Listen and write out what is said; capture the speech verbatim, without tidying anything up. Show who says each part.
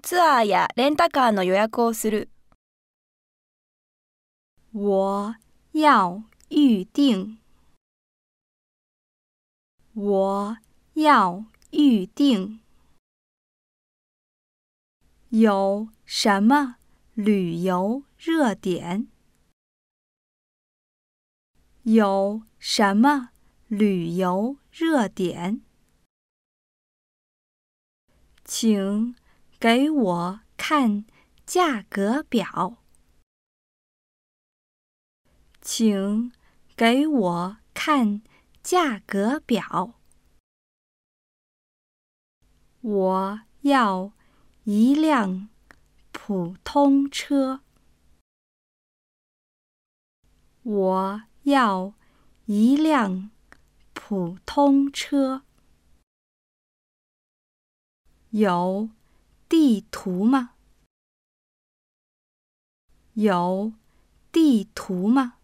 Speaker 1: ツアーやレンタカーの予約をする。
Speaker 2: 我要预定。我要预定。有什么旅游热点？有什么旅游热点？请给我看价格表。请给我看价格表。我要一辆普通车。我要一辆普通车。有地图吗？有地图吗？